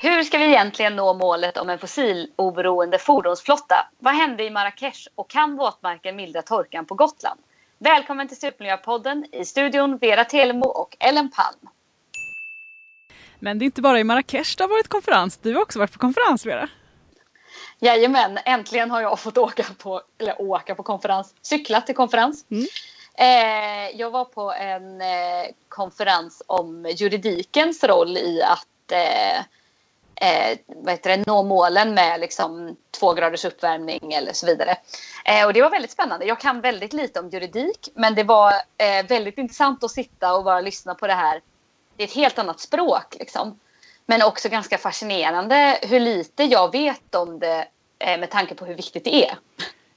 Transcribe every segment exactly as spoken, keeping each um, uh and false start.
Hur ska vi egentligen nå målet om en fossiloberoende fordonsflotta? Vad hände i Marrakesh och kan våtmarken mildra torkan på Gotland? Välkommen till Supermiljöpodden, i studion Vera Telemo och Ellen Palm. Men det är inte bara i Marrakesh det har varit konferens. Du har också varit på konferens, Vera. Jajamän, äntligen har jag fått åka på, eller åka på konferens, cykla till konferens. Mm. Eh, jag var på en eh, konferens om juridikens roll i att eh, eh, vad heter det, nå målen med liksom, två graders uppvärmning eller så vidare. Eh, och det var väldigt spännande. Jag kan väldigt lite om juridik, men det var eh, väldigt intressant att sitta och bara lyssna på det här. Det är ett helt annat språk liksom. Men också ganska fascinerande hur lite jag vet om det eh, med tanke på hur viktigt det är.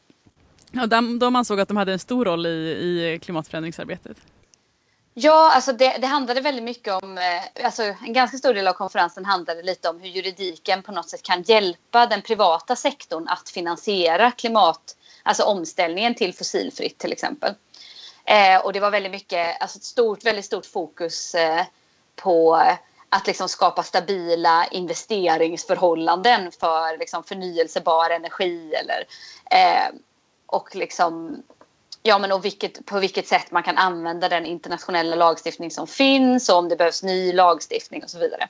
Ja, de, de ansåg att de hade en stor roll i, i klimatförändringsarbetet. Ja, alltså det, det handlade väldigt mycket om, eh, alltså en ganska stor del av konferensen handlade lite om hur juridiken på något sätt kan hjälpa den privata sektorn att finansiera klimat, alltså omställningen till fossilfritt till exempel. Eh, och det var väldigt mycket, alltså ett stort, väldigt stort fokus eh, på att liksom skapa stabila investeringsförhållanden för liksom förnyelsebar energi eller eh, och liksom ja men och vilket, på vilket sätt man kan använda den internationella lagstiftning som finns och om det behövs ny lagstiftning och så vidare.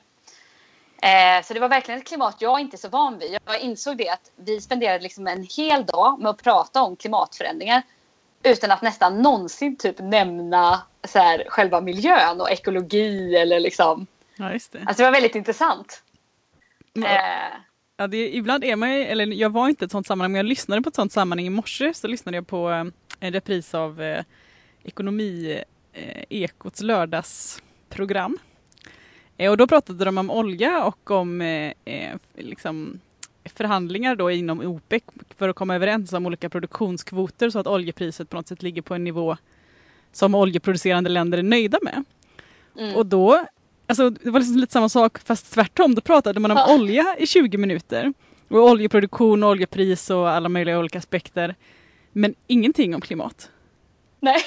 Eh, så det var verkligen ett klimat jag inte är så van vid. Jag insåg det att vi spenderade liksom en hel dag med att prata om klimatförändringar utan att nästan någonsin typ nämna så här, själva miljön och ekologi eller liksom. Ja, just det. Alltså det var väldigt intressant. Ja, eh. ja det, ibland är man ju, eller jag var inte i ett sånt sammanhang, men jag lyssnade på ett sånt sammanhang i morse, så lyssnade jag på eh, en repris av eh, ekonomi eh, Ekots lördagsprogram. Eh, och då pratade de om olja och om eh, eh, liksom förhandlingar då inom OPEC för att komma överens om olika produktionskvoter så att oljepriset på något sätt ligger på en nivå som oljeproducerande länder är nöjda med. Mm. Och då, alltså det var liksom lite samma sak fast tvärtom, då pratade man om ja. olja i tjugo minuter och oljeproduktion, oljepris och alla möjliga olika aspekter, men ingenting om klimat. Nej.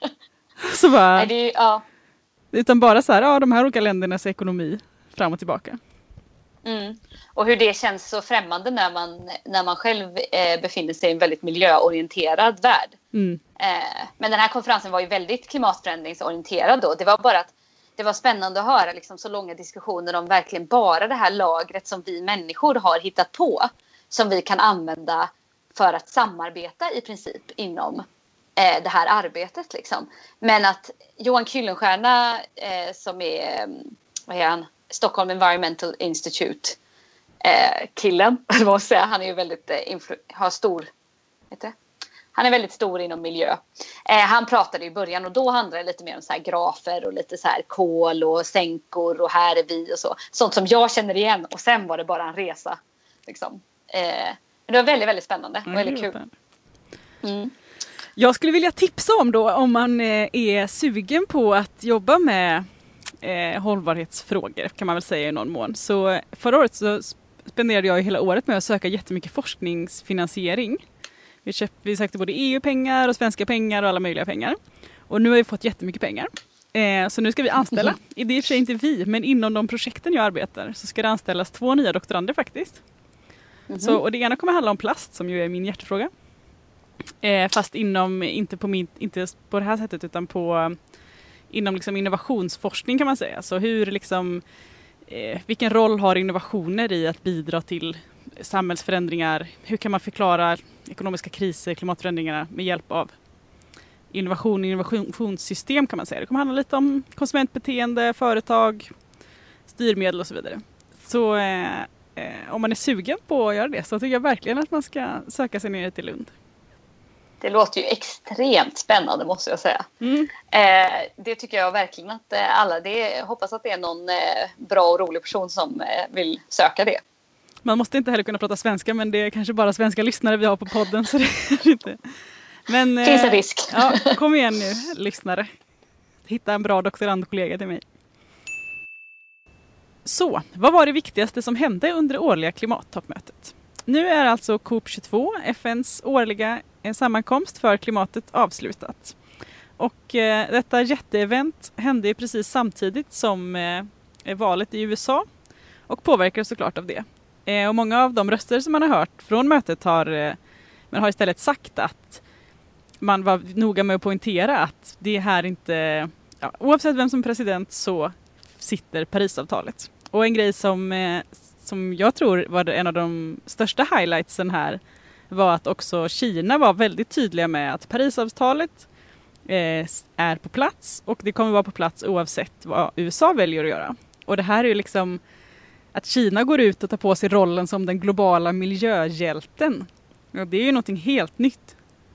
Så bara, Nej, det är, ja. Utan bara så här, ja, de här olika ländernas ekonomi fram och tillbaka. Mm. Och hur det känns så främmande när man, när man själv eh, befinner sig i en väldigt miljöorienterad värld. Mm. Eh, men den här konferensen var ju väldigt klimatförändringsorienterad då. Det var bara att det var spännande att höra liksom, så långa diskussioner om verkligen bara det här lagret som vi människor har hittat på. Som vi kan använda för att samarbeta i princip inom eh, det här arbetet. Liksom. Men att Johan Kuylenstierna eh, som är, vad är han? Stockholm Environmental Institute eh, killen, eller vad man säger, han är ju väldigt eh, influ- har stor, vet du? Han är väldigt stor inom miljö. Eh, han pratade i början och då handlade det lite mer om så här grafer och lite så här kol och sänkor och här är vi och så. Sånt som jag känner igen och sen var det bara en resa. Liksom. Eh, men det var väldigt, väldigt spännande och mm, väldigt kul. Mm. Jag skulle vilja tipsa om då om man eh, är sugen på att jobba med Eh, hållbarhetsfrågor kan man väl säga i någon mån. Så förra året så spenderade jag hela året med att söka jättemycket forskningsfinansiering. Vi, köpt, vi sökte både E U-pengar och svenska pengar och alla möjliga pengar. Och nu har vi fått jättemycket pengar. Eh, så nu ska vi anställa. Mm. Det är i och för sig inte vi, men inom de projekten jag arbetar så ska det anställas två nya doktorander faktiskt. Mm. Så, och det ena kommer handla om plast som ju är min hjärtefråga. Eh, fast inom, inte på, min, inte på det här sättet utan på inom liksom innovationsforskning kan man säga. Så hur liksom, eh, vilken roll har innovationer i att bidra till samhällsförändringar? Hur kan man förklara ekonomiska kriser, klimatförändringarna med hjälp av innovation, innovationssystem kan man säga. Det kommer handla lite om konsumentbeteende, företag, styrmedel och så vidare. Så eh, eh, om man är sugen på att göra det så tycker jag verkligen att man ska söka sig ner till Lund. Det låter ju extremt spännande måste jag säga. Mm. Eh, det tycker jag verkligen att eh, alla, det, jag hoppas att det är någon eh, bra och rolig person som eh, vill söka det. Man måste inte heller kunna prata svenska, men det är kanske bara svenska lyssnare vi har på podden. Så det är inte. Men, eh, finns en risk. Ja, kom igen nu, lyssnare. Hitta en bra doktorandkollega till mig. Så, vad var det viktigaste som hände under det årliga klimattoppmötet? Nu är alltså COP tjugotvå, F N:s årliga sammankomst för klimatet, avslutat. Och eh, detta jätteevent hände precis samtidigt som eh, valet i U S A. och påverkades såklart av det. Eh, och många av de röster som man har hört från mötet har, eh, man har istället sagt att man var noga med att poängtera att det här inte, ja, oavsett vem som är president så sitter Parisavtalet. Och en grej som, eh, som jag tror var en av de största highlightsen här var att också Kina var väldigt tydliga med att Parisavtalet eh, är på plats och det kommer vara på plats oavsett vad U S A väljer att göra. Och det här är ju liksom att Kina går ut och tar på sig rollen som den globala miljöhjälten. Och det är ju någonting helt nytt.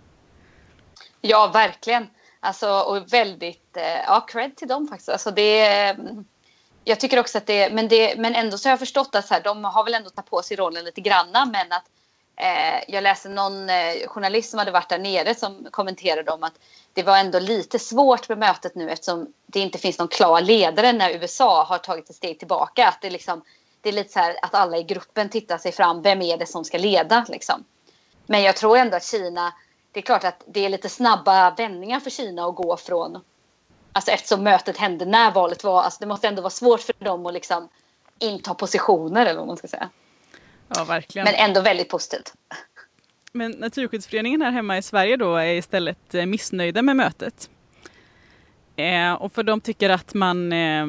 Ja, verkligen. Alltså, och väldigt, eh, ja, cred till dem faktiskt. Alltså det, jag tycker också att det, men det, men ändå så har jag förstått att så här, de har väl ändå tagit på sig rollen lite granna, men att eh, jag läste någon eh, journalist som hade varit där nere som kommenterade om att det var ändå lite svårt med mötet nu eftersom det inte finns någon klar ledare när U S A har tagit ett steg tillbaka. Att det, liksom, det är lite så här att alla i gruppen tittar sig fram, vem är det som ska leda liksom. Men jag tror ändå att Kina, det är klart att det är lite snabba vändningar för Kina att gå från, alltså eftersom mötet hände när valet var, alltså det måste ändå vara svårt för dem att liksom inta positioner eller vad man ska säga. Ja, verkligen. Men ändå väldigt positivt. Men Naturskyddsföreningen här hemma i Sverige då är istället missnöjda med mötet. Eh, och för de tycker att man eh,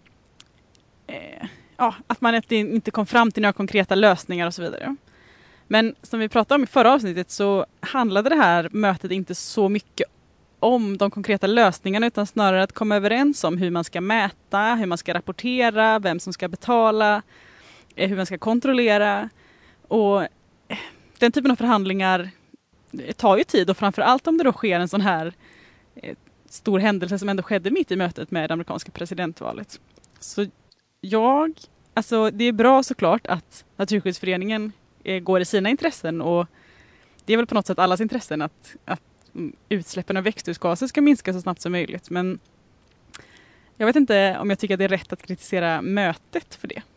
eh, ja, att man inte kom fram till några konkreta lösningar och så vidare. Men som vi pratade om i förra avsnittet så handlade det här mötet inte så mycket om de konkreta lösningarna utan snarare att komma överens om hur man ska mäta, hur man ska rapportera, vem som ska betala, hur man ska kontrollera. Och den typen av förhandlingar tar ju tid och framförallt om det då sker en sån här stor händelse som ändå skedde mitt i mötet med det amerikanska presidentvalet. Så jag, alltså det är bra såklart att Naturskyddsföreningen går i sina intressen och det är väl på något sätt allas intressen att, att utsläppen av växthusgaser ska minska så snabbt som möjligt. Men jag vet inte om jag tycker att det är rätt att kritisera mötet för det.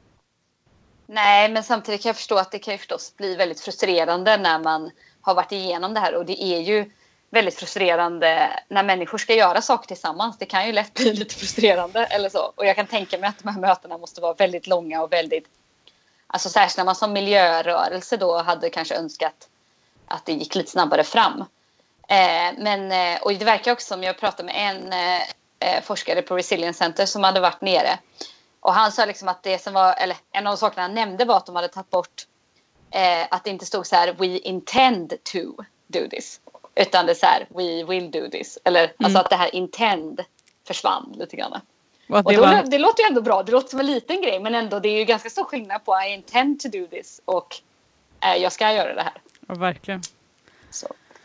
Nej, men samtidigt kan jag förstå att det kan ju förstås bli väldigt frustrerande när man har varit igenom det här. Och det är ju väldigt frustrerande när människor ska göra saker tillsammans. Det kan ju lätt bli lite frustrerande eller så. Och jag kan tänka mig att de här mötena måste vara väldigt långa och väldigt, alltså särskilt när man som miljörörelse då hade kanske önskat att det gick lite snabbare fram. Eh, men, och det verkar också som jag pratade med en eh, forskare på Resilience Center som hade varit nere. Och han sa liksom att det som var, eller en av de sakerna han nämnde var att de hade tagit bort eh, att det inte stod så här we intend to do this. Utan det är så här we will do this. Eller mm. alltså att det här intend försvann lite grann. Och, och då, var... det låter ju ändå bra. Det låter som en liten grej. Men ändå det är ju ganska stor skillnad på I intend to do this och eh, jag ska göra det här. Ja, verkligen. Så.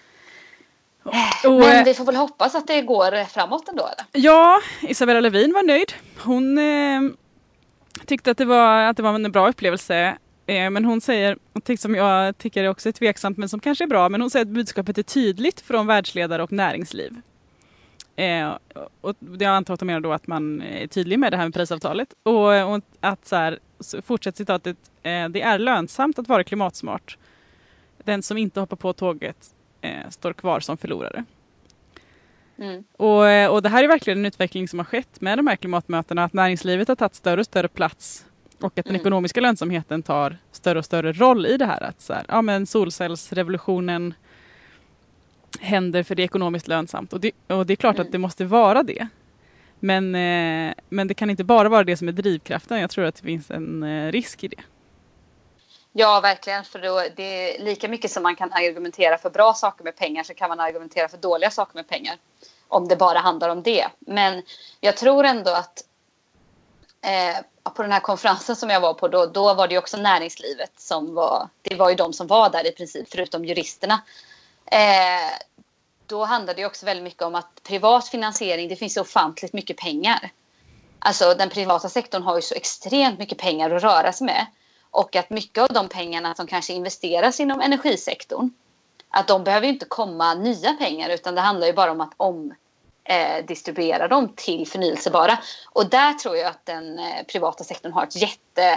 Och, men vi får väl hoppas att det går framåt ändå, eller? Ja, Isabella Lövin var nöjd. Hon eh, tyckte att det, var, att det var en bra upplevelse. Eh, men hon säger, något som jag tycker också är tveksamt men som kanske är bra, men hon säger att budskapet är tydligt från världsledare och näringsliv. Eh, och det jag antar att de menar då att man är tydlig med det här med Parisavtalet. Och, och att så här, fortsätt citatet, eh, det är lönsamt att vara klimatsmart. Den som inte hoppar på tåget eh, står kvar som förlorare. Mm. Och, och det här är verkligen en utveckling som har skett med de här klimatmötena. Att näringslivet har tagit större och större plats. Och att den mm. ekonomiska lönsamheten tar större och större roll i det här. Att så här, ja, men solcellsrevolutionen händer för det är ekonomiskt lönsamt. Och det, och det är klart mm. att det måste vara det. Men, eh, men det kan inte bara vara det som är drivkraften. Jag tror att det finns en eh, risk i det. Ja, verkligen. För då, det är lika mycket som man kan argumentera för bra saker med pengar så kan man argumentera för dåliga saker med pengar. Om det bara handlar om det. Men jag tror ändå att eh, på den här konferensen som jag var på då, då var det också näringslivet som var, det var ju de som var där i princip förutom juristerna. Eh, då handlade det också väldigt mycket om att privat finansiering, det finns så ofantligt mycket pengar. Alltså den privata sektorn har ju så extremt mycket pengar att röra sig med. Och att mycket av de pengarna som kanske investeras inom energisektorn, att de behöver ju inte komma nya pengar utan det handlar ju bara om att omdistribuera eh, dem till förnyelsebara. Och där tror jag att den eh, privata sektorn har ett jätte,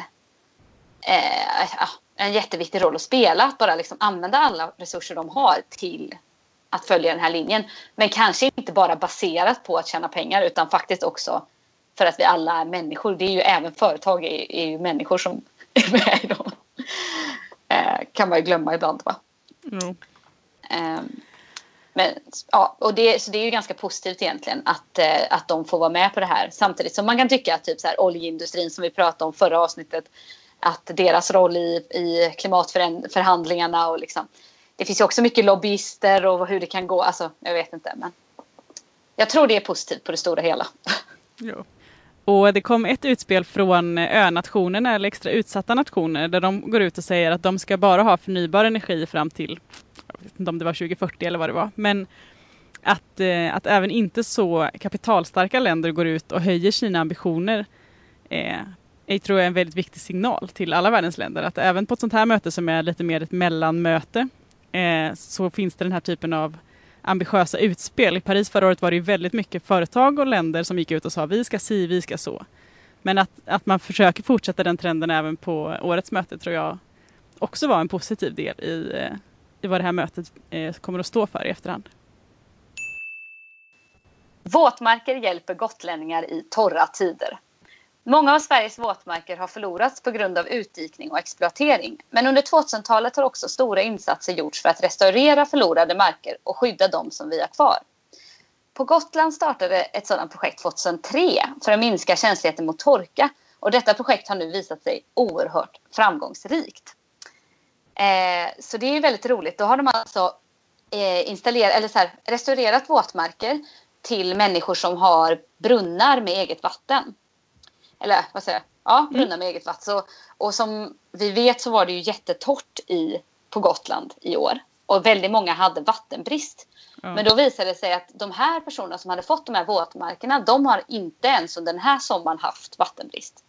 eh, en jätteviktig roll att spela. Att bara liksom använda alla resurser de har till att följa den här linjen. Men kanske inte bara baserat på att tjäna pengar utan faktiskt också för att vi alla är människor. Det är ju även företag är, är ju människor som är med i dem. Eh, kan man ju glömma ibland, va? Mm. Eh, men, ja, och det, så det är ju ganska positivt egentligen att, eh, att de får vara med på det här. Samtidigt som man kan tycka att typ så här, oljeindustrin som vi pratade om förra avsnittet, att deras roll i, i klimatförhandlingarna och liksom, det finns ju också mycket lobbyister och hur det kan gå. Alltså, jag vet inte, men jag tror det är positivt på det stora hela. Ja. Och det kom ett utspel från önationerna eller extra utsatta nationer där de går ut och säger att de ska bara ha förnybar energi fram till, jag vet inte om det var tjugo fyrtio eller vad det var, men att, eh, att även inte så kapitalstarka länder går ut och höjer sina ambitioner. Eh, jag tror jag är en väldigt viktig signal till alla världens länder att även på ett sånt här möte som är lite mer ett mellanmöte eh, så finns det den här typen av ambitiösa utspel. I Paris förra året var det ju väldigt mycket företag och länder som gick ut och sa vi ska si, vi ska så. Men att, att man försöker fortsätta den trenden även på årets möte tror jag också var en positiv del i, i vad det här mötet eh, kommer att stå för i efterhand. Våtmarker hjälper gotlänningar i torra tider. Många av Sveriges våtmarker har förlorats på grund av utdikning och exploatering. Men under tvåtusentalet har också stora insatser gjorts för att restaurera förlorade marker och skydda dem som vi har kvar. På Gotland startade ett sådant projekt tjugohundratre för att minska känsligheten mot torka. Och detta projekt har nu visat sig oerhört framgångsrikt. Eh, så det är väldigt roligt. Då har de alltså eh, installerat, eller så här, restaurerat våtmarker till människor som har brunnar med eget vatten. Eller vad säger jag? Ja, brunnar med eget vatten. Så, och som vi vet så var det ju jättetorrt i, på Gotland i år. Och väldigt många hade vattenbrist. Mm. Men då visade det sig att de här personerna som hade fått de här våtmarkerna, de har inte ens under den här sommaren haft vattenbrist.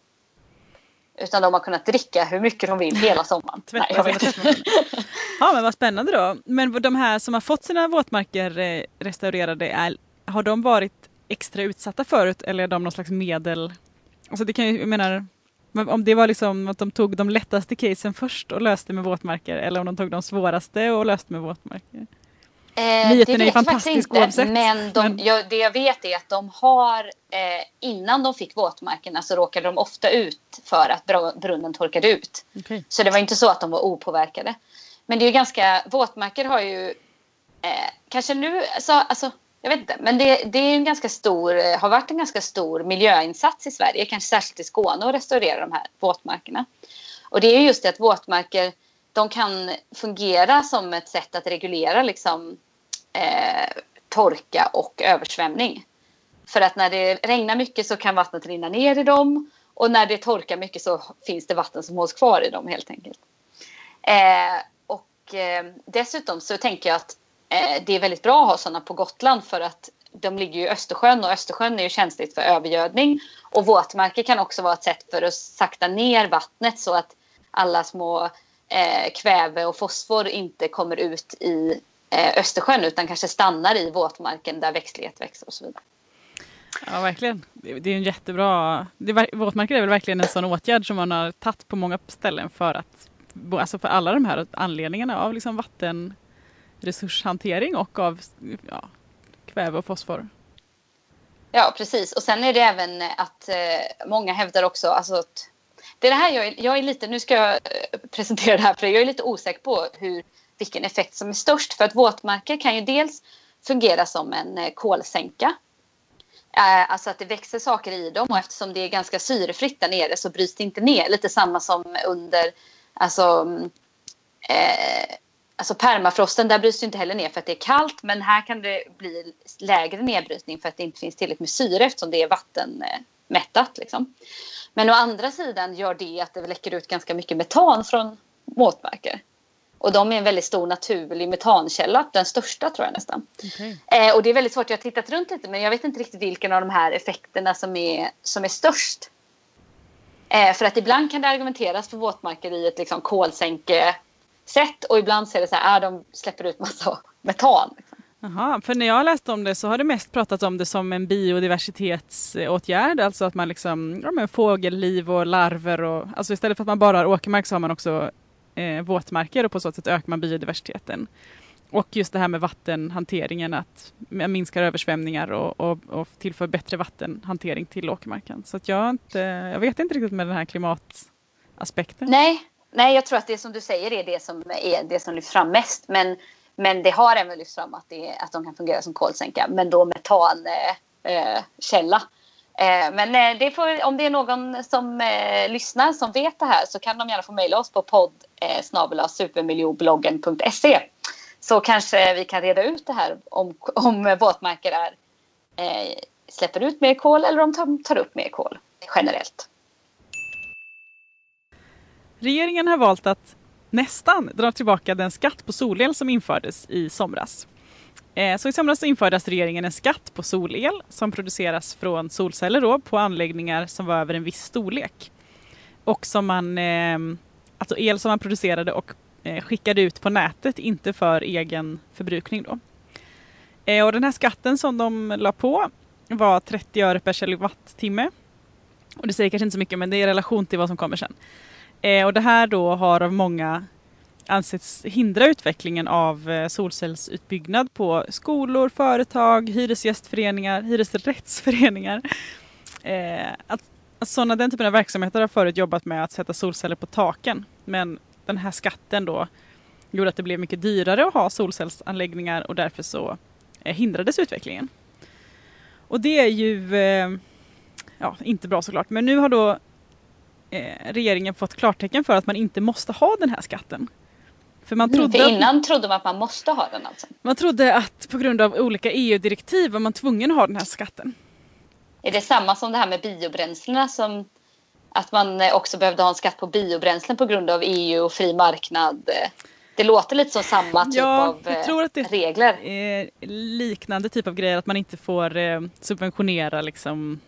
Utan de har kunnat dricka hur mycket de vill hela sommaren. Nej, jag vet inte. Ja, men vad spännande då. Men de här som har fått sina våtmarker restaurerade, är, har de varit extra utsatta förut? Eller är de någon slags medel... Alltså det kan ju, jag menar, om det var liksom att de tog de lättaste casen först och löste med våtmarker eller om de tog de svåraste och löste med våtmarker. Eh, Nyheten är ju fantastisk oavsett. Men, de, men... Jag, det jag vet är att de har, eh, innan de fick våtmarkerna så råkade de ofta ut för att brunnen torkade ut. Okay. Så det var inte så att de var opåverkade. Men det är ju ganska, våtmarker har ju, eh, kanske nu, alltså, alltså jag vet inte, men det, det är en ganska stor, har varit en ganska stor miljöinsats i Sverige, kanske särskilt i Skåne, att restaurera de här våtmarkerna. Och det är just det att våtmarker, de kan fungera som ett sätt att reglera liksom, eh, torka och översvämning. För att när det regnar mycket så kan vattnet rinna ner i dem, och när det torkar mycket så finns det vatten som hålls kvar i dem helt enkelt. Eh, och eh, dessutom så tänker jag att det är väldigt bra att ha sådana på Gotland för att de ligger ju i Östersjön och Östersjön är ju känsligt för övergödning. Och våtmarker kan också vara ett sätt för att sakta ner vattnet så att alla små eh, kväve och fosfor inte kommer ut i eh, Östersjön utan kanske stannar i våtmarken där växtlighet växer och så vidare. Ja, verkligen. Det är en jättebra... Det är, våtmarker är väl verkligen en sån åtgärd som man har tagit på många ställen för att, alltså för alla de här anledningarna av liksom vatten... resurshantering och av ja, kväve och fosfor. Ja, precis. Och sen är det även att eh, många hävdar också alltså att det är det här jag är, jag är lite, nu ska jag presentera det här för jag är lite osäker på hur, vilken effekt som är störst. För att våtmarker kan ju dels fungera som en eh, kolsänka. Eh, alltså att det växer saker i dem och eftersom det är ganska syrefritt där nere så bryts det inte ner. Lite samma som under alltså eh, Alltså permafrosten, där bryts det inte heller ner för att det är kallt. Men här kan det bli lägre nedbrytning för att det inte finns tillräckligt med syre eftersom det är vattenmättat. Liksom. Men å andra sidan gör det att det läcker ut ganska mycket metan från våtmarker. Och de är en väldigt stor naturlig metankälla, den största tror jag nästan. Okay. Eh, och det är väldigt svårt, jag har tittat runt lite men jag vet inte riktigt vilken av de här effekterna som är, som är störst. Eh, för att ibland kan det argumenteras för våtmarker i ett liksom, kolsänke sätt och ibland ser det så här, äh, de släpper ut massa metan. Liksom. Jaha, för när jag läste om det så har det mest pratat om det som en biodiversitetsåtgärd, alltså att man liksom, ja men fågelliv och larver och, alltså istället för att man bara har åkermark så har man också eh, våtmarker och på så sätt ökar man biodiversiteten. och just det här med vattenhanteringen, att minska översvämningar och, och, och tillför bättre vattenhantering till åkermarken. Så att jag, inte, jag vet inte riktigt med den här klimataspekten. Nej, nej, jag tror att det som du säger är det som är det som lyfts fram mest. Men, men det har även lyfts fram att, det, att de kan fungera som kolsänka, men då metankälla. Eh, men eh, det får, om det är någon som eh, lyssnar som vet det här, så kan de gärna få mejla oss på podd eh, snabel-a supermiljöbloggen punkt se. Så kanske vi kan reda ut det här om, om våtmarker är, eh, släpper ut mer kol eller om de tar upp mer kol generellt. Regeringen har valt att nästan dra tillbaka den skatt på solel som infördes i somras. Eh, så i somras infördes regeringen en skatt på solel som produceras från solceller då, på anläggningar som var över en viss storlek. Och som man, eh, alltså el som man producerade och skickade ut på nätet, inte för egen förbrukning då. Eh, och den här skatten som de la på var trettio öre per kilowattimme. Och det säger kanske inte så mycket, men det är i relation till vad som kommer sen. Eh, och det här då har av många ansetts hindra utvecklingen av eh, solcellsutbyggnad på skolor, företag, hyresgästföreningar, hyresrättsföreningar. Eh, att, att sådana, den typen av verksamheter har förut jobbat med att sätta solceller på taken, men den här skatten då gjorde att det blev mycket dyrare att ha solcellsanläggningar, och därför så eh, hindrades utvecklingen. Och det är ju eh, ja, inte bra såklart. Men nu har då eh, regeringen fått klartecken för att man inte måste ha den här skatten. För, man trodde för innan att, trodde man att man måste ha den alltså. Man trodde att på grund av olika E U-direktiv var man tvungen att ha den här skatten. Är det samma som det här med biobränslena, som att man också behövde ha en skatt på biobränslen på grund av E U och fri marknad? Det låter lite som samma typ ja, av jag tror att det regler. Är liknande typ av grejer, att man inte får eh, subventionera liksom,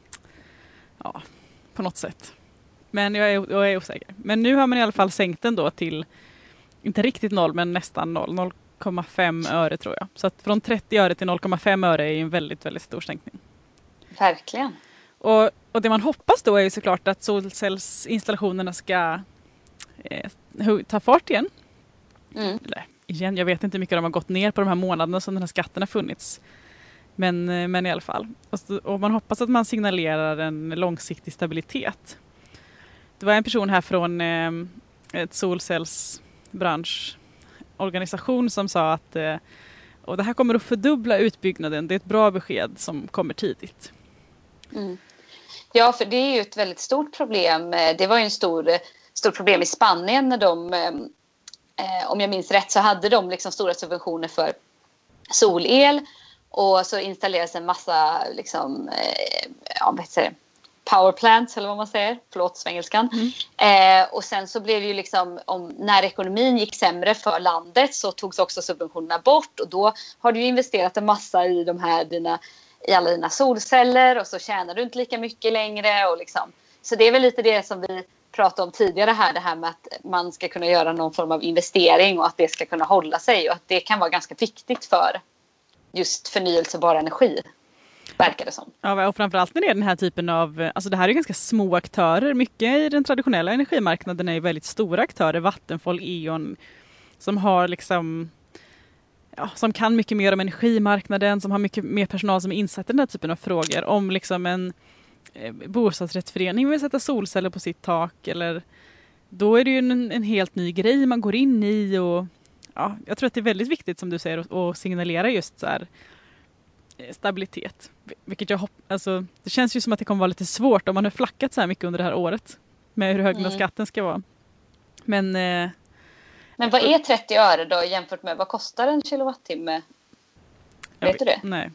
ja, på något sätt. Men jag är, jag är osäker. Men nu har man i alla fall sänkt den då till, inte riktigt noll, men nästan noll, noll komma fem öre tror jag. Så att från trettio öre till noll komma fem öre är en väldigt, väldigt stor sänkning. Verkligen. Och, och det man hoppas då är ju såklart att solcellsinstallationerna ska eh, ta fart igen. Mm. Eller, igen, jag vet inte hur mycket de har gått ner på de här månaderna som den här skatten har funnits. Men, men i alla fall. Och, och man hoppas att man signalerar en långsiktig stabilitet. Det var en person här från eh, ett solcellsbranschorganisation som sa att eh, och det här kommer att fördubbla utbyggnaden. Det är ett bra besked som kommer tidigt. Mm. Ja, för det är ju ett väldigt stort problem. Det var ju en stor, stor problem i Spanien när de, eh, om jag minns rätt, så hade de liksom stora subventioner för solel, och så installerades en massa liksom, eh, ja, vad heter det? Power plants, eller vad man säger, förlåt svengelskan. Mm. Eh, och sen så blev det ju liksom, om, när ekonomin gick sämre för landet, så togs också subventionerna bort, och då har du ju investerat en massa i de här dina, i alla dina solceller, och så tjänar du inte lika mycket längre, och liksom. Så det är väl lite det som vi pratade om tidigare här, det här med att man ska kunna göra någon form av investering och att det ska kunna hålla sig, och att det kan vara ganska viktigt för just förnyelsebar energi, verkar det som. Ja, och framförallt när det är den här typen av, alltså det här är ganska små aktörer, mycket i den traditionella energimarknaden är ju väldigt stora aktörer, Vattenfall, E.ON, som har liksom, ja, som kan mycket mer om energimarknaden, som har mycket mer personal som är insatt i den här typen av frågor. Om liksom en eh, bostadsrättsförening vill sätta solceller på sitt tak, eller då är det ju en, en helt ny grej man går in i, och ja, jag tror att det är väldigt viktigt som du säger att, att signalera just så här stabilitet. Vilket jag hopp, alltså, det känns ju som att det kommer vara lite svårt om man har flackat så här mycket under det här året med hur hög den mm. skatten ska vara. Men eh, Men vad är trettio öre då jämfört med vad kostar en kilowattimme? Vet du det? Nej.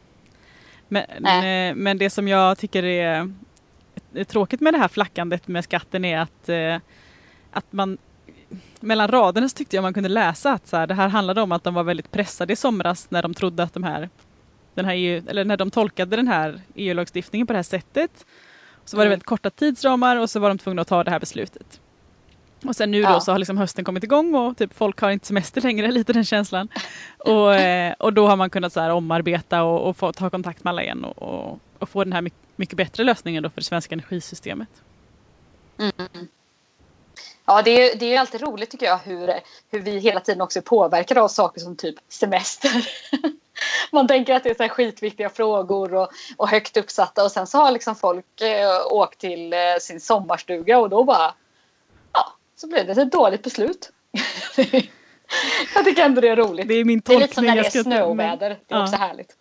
Men, nej. Men det som jag tycker är, är tråkigt med det här flackandet med skatten är att, eh, att man mellan raderna så tyckte jag man kunde läsa att så här, det här handlade om att de var väldigt pressade i somras när de trodde att de här, den här E U, eller när de tolkade den här E U-lagstiftningen på det här sättet. Så var det väldigt korta tidsramar, och så var de tvungna att ta det här beslutet. Och sen nu då ja. så har liksom hösten kommit igång, och typ folk har inte semester längre, lite den känslan. Och, och då har man kunnat så här omarbeta och, och få ta kontakt med alla igen, och, och, och få den här mycket, mycket bättre lösningen då för det svenska energisystemet. Mm. Ja, det är, det är alltid roligt tycker jag hur, hur vi hela tiden också är påverkade av saker som typ semester. Man tänker att det är så här skitviktiga frågor och, och högt uppsatta och sen så har liksom folk eh, åkt till eh, sin sommarstuga och då bara, ja, så blir det ett dåligt beslut. Jag tycker ändå det är roligt. Det är min tolkning. Det är lite som när det är snöväder, det är ja. också härligt.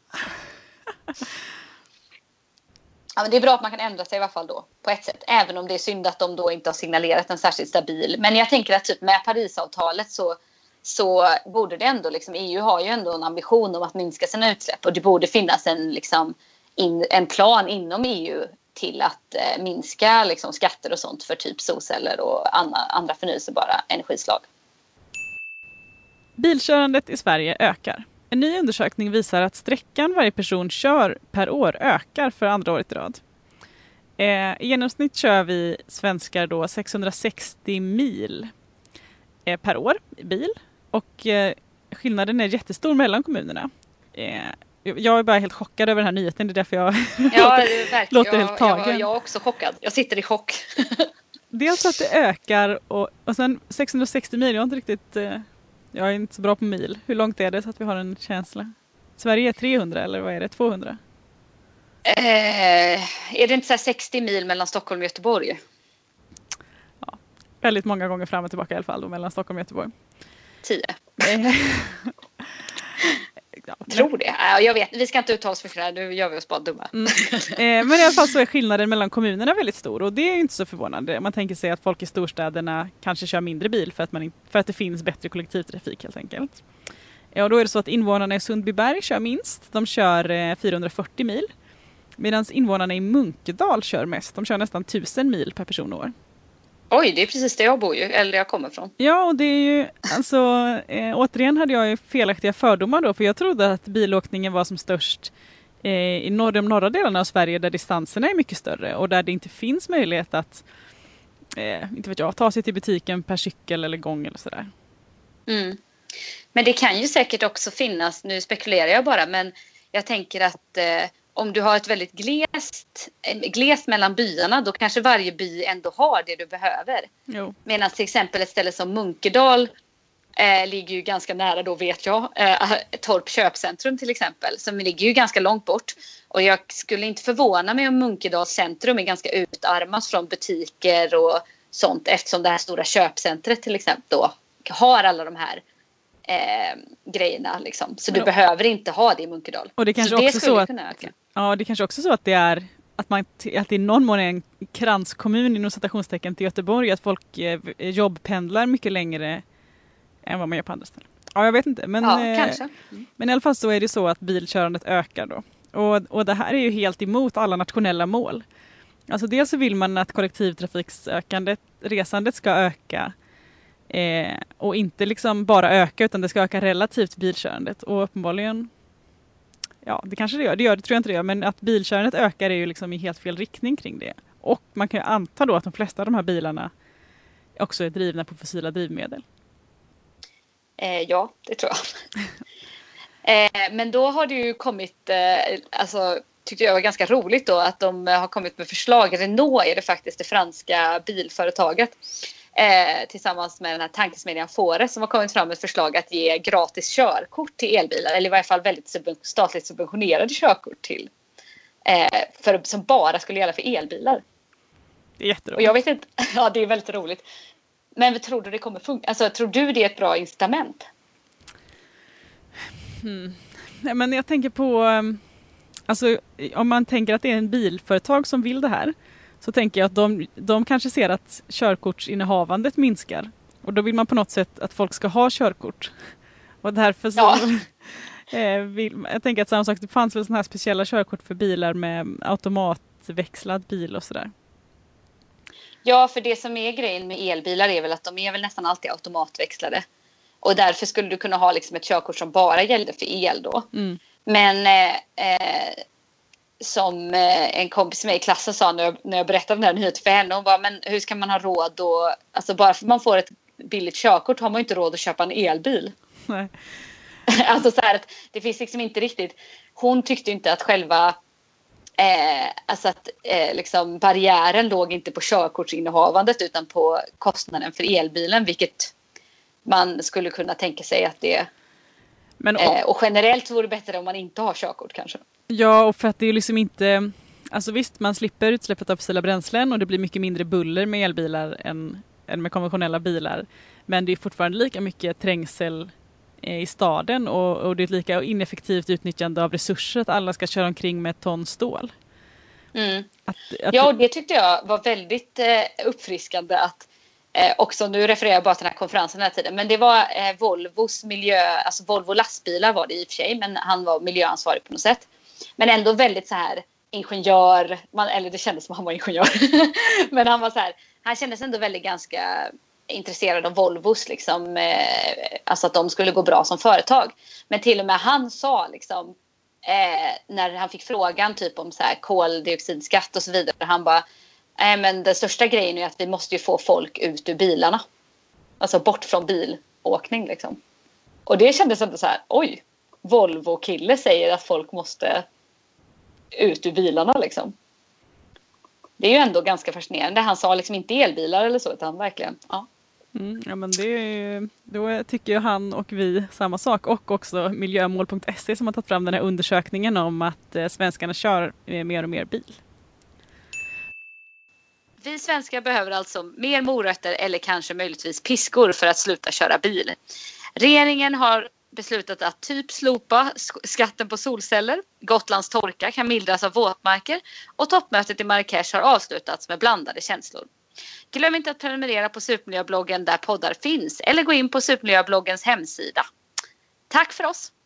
Ja, men det är bra att man kan ändra sig i alla fall då på ett sätt. Även om det är synd att de då inte har signalerat en särskilt stabil. Men jag tänker att typ med Parisavtalet så, så borde det ändå, liksom, E U har ju ändå en ambition om att minska sina utsläpp. Och det borde finnas en, liksom, in, en plan inom E U till att eh, minska liksom, skatter och sånt för typ solceller och andra, andra förnyelsebara energislag. Bilkörandet i Sverige ökar. En ny undersökning visar att sträckan varje person kör per år ökar för andra året i rad. Eh, I genomsnitt kör vi svenskar då sexhundrasextio mil eh, per år i bil. Och eh, skillnaden är jättestor mellan kommunerna. Eh, jag är bara helt chockad över den här nyheten. Det är därför jag ja, låter, låter helt tagen. Jag, jag är också chockad. Jag sitter i chock. Dels att det ökar och, och sen sexhundrasextio mil. Jag har inte riktigt... Eh, Jag är inte så bra på mil. Hur långt är det så att vi har en känsla? Sverige är trehundra eller vad är det? tvåhundra? Eh, är det inte så här sextio mil mellan Stockholm och Göteborg? Ja, väldigt många gånger fram och tillbaka i alla fall då, mellan Stockholm och Göteborg. tio. Ja, jag tror det. Jag vet, vi ska inte uttala oss för det. Nu gör vi oss bara dumma. Mm. Eh, men i alla fall så är skillnaden mellan kommunerna väldigt stor. Och det är ju inte så förvånande. Man tänker sig att folk i storstäderna kanske kör mindre bil för att, man in, för att det finns bättre kollektivtrafik helt enkelt. Ja, och då är det så att invånarna i Sundbyberg kör minst. De kör eh, fyrahundrafyrtio mil. Medan invånarna i Munkedal kör mest. De kör nästan tusen mil per person och år. Oj, det är precis där jag bor ju, eller jag kommer från. Ja, och det är ju, alltså, eh, återigen hade jag ju felaktiga fördomar då, för jag trodde att bilåkningen var som störst eh, i norr, de norra delarna av Sverige där distanserna är mycket större och där det inte finns möjlighet att, eh, inte vet jag, ta sig till butiken per cykel eller gång eller sådär. Mm. Men det kan ju säkert också finnas, nu spekulerar jag bara, men jag tänker att eh, om du har ett väldigt glest, glest mellan byarna, då kanske varje by ändå har det du behöver. Jo. Medan till exempel ett ställe som Munkedal eh, ligger ju ganska nära då, vet jag, eh, Torp köpcentrum till exempel, som ligger ju ganska långt bort. Och jag skulle inte förvåna mig om Munkedals centrum är ganska utarmat från butiker och sånt, eftersom det här stora köpcentret till exempel då har alla de här Eh, grejerna liksom. Så du ja. behöver inte ha det i Munkedal. Och det kanske så också det så att, ja, det kanske också så att det är att man att det i någon mån är en kranskommun inom citationstecken till Göteborg, att folk eh, jobbpendlar mycket längre än vad man gör på andra ställen. Ja, jag vet inte, men ja, eh, kanske. Mm. Men i alla fall så är det så att bilkörandet ökar då. Och och det här är ju helt emot alla nationella mål. Alltså dels så vill man att kollektivtrafiksökandet resandet ska öka. Eh, och inte liksom bara öka, utan det ska öka relativt bilkörandet. Och uppenbarligen, ja, det kanske det gör, det gör, det tror jag inte det gör, men att bilkörandet ökar är ju liksom i helt fel riktning kring det. Och man kan ju anta då att de flesta av de här bilarna också är drivna på fossila drivmedel. Eh, ja, det tror jag. eh, men då har det ju kommit, eh, alltså tyckte jag var ganska roligt då, att de har kommit med förslag. Renault är det faktiskt, det franska bilföretaget. Eh, tillsammans med den här tankesmedjan Fore, som har kommit fram med ett förslag att ge gratis körkort till elbilar, eller i varje fall väldigt sub- statligt subventionerade körkort till eh, för, som bara skulle gälla för elbilar. Det är jätteroligt. Och jag vet inte, ja, det är väldigt roligt. Men tror du det kommer funka? Alltså, tror du det är ett bra incitament? Hmm. Nej, men jag tänker på, alltså om man tänker att det är en bilföretag som vill det här, så tänker jag att de, de kanske ser att körkortsinnehavandet minskar. Och då vill man på något sätt att folk ska ha körkort. Och därför så... Ja. eh, vill, jag tänker att samma sak, det fanns väl sådana här speciella körkort för bilar med automatväxlad bil och sådär. Ja, för det som är grejen med elbilar är väl att de är väl nästan alltid automatväxlade. Och därför skulle du kunna ha liksom ett körkort som bara gällde för el då. Mm. Men... Eh, eh, som en kompis med i klassen sa när jag, när jag berättade den här nyheten för henne. Hon bara, men hur ska man ha råd och, alltså bara för man får ett billigt körkort har man inte råd att köpa en elbil. Nej. Alltså så här att det finns liksom inte riktigt. Hon tyckte inte att själva Eh, alltså att eh, liksom barriären låg inte på körkortsinnehavandet utan på kostnaden för elbilen, vilket man skulle kunna tänka sig att det Men, och, eh, och generellt vore det bättre om man inte har körkort kanske. Ja, och för att det är liksom inte, alltså visst, man slipper utsläppet av fossila bränslen och det blir mycket mindre buller med elbilar än, än med konventionella bilar, men det är fortfarande lika mycket trängsel i staden och, och det är ett lika ineffektivt utnyttjande av resurser att alla ska köra omkring med ett ton stål. Mm. Att, att... Ja, och det tyckte jag var väldigt eh, uppfriskande att eh, också, nu refererar jag bara till den här konferensen den här tiden, men det var eh, Volvos miljö, alltså Volvo lastbilar var det i och för sig, men han var miljöansvarig på något sätt. Men ändå väldigt så här ingenjör, man, eller det kändes som han var ingenjör, men han var så här, han kändes ändå väldigt ganska intresserad av Volvos liksom, eh, alltså att de skulle gå bra som företag. Men till och med han sa liksom, eh, när han fick frågan typ om så här koldioxidskatt och så vidare, han bara, nej men den största grejen är att vi måste ju få folk ut ur bilarna. Alltså bort från bilåkning liksom. Och det kändes inte så här, oj, Volvo-kille säger att folk måste ut ur bilarna liksom. Det är ju ändå ganska fascinerande. Han sa liksom inte elbilar eller så, utan verkligen, ja. Mm, ja men det är, då tycker ju han och vi samma sak, och också miljömål punkt se som har tagit fram den här undersökningen om att eh, svenskarna kör mer och mer bil. Vi svenskar behöver alltså mer morötter eller kanske möjligtvis piskor för att sluta köra bil. Regeringen har beslutat att typ slopa skatten på solceller. Gotlands torka kan mildras av våtmarker och toppmötet i Marrakesh har avslutats med blandade känslor. Glöm inte att prenumerera på Supermiljöbloggen där poddar finns eller gå in på Supermiljöbloggens hemsida. Tack för oss!